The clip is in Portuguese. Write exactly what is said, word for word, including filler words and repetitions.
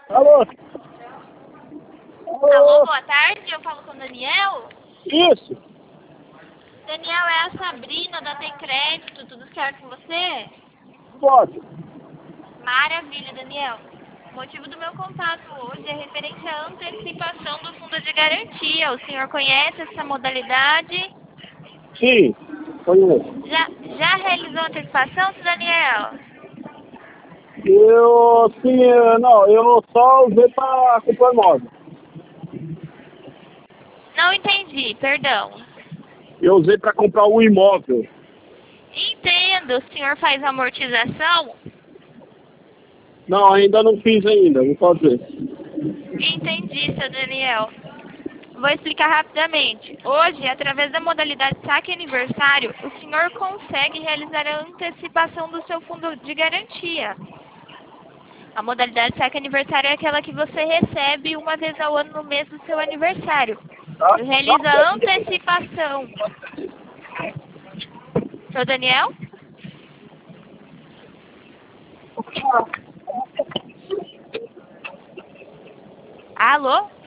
Alô? Alô, Alô? boa tarde, eu falo com o Daniel. Isso? Daniel, é a Sabrina da Tem Crédito, tudo certo com você? Pode. Maravilha, Daniel. O motivo do meu contato hoje é referente à antecipação do fundo de garantia. O senhor conhece essa modalidade? Sim, conheço. Já, já realizou a antecipação, seu Daniel? Eu, sim, eh, não, eu só usei para comprar móvel. Não entendi, perdão. Eu usei para comprar um imóvel. Entendo, o senhor faz amortização? Não, ainda não fiz ainda, vou fazer. Entendi, seu Daniel. Vou explicar rapidamente. Hoje, através da modalidade saque aniversário, o senhor consegue realizar a antecipação do seu fundo de garantia. A modalidade saque aniversário é aquela que você recebe uma vez ao ano no mês do seu aniversário. Tá? Realiza a antecipação. Seu Daniel? Alô?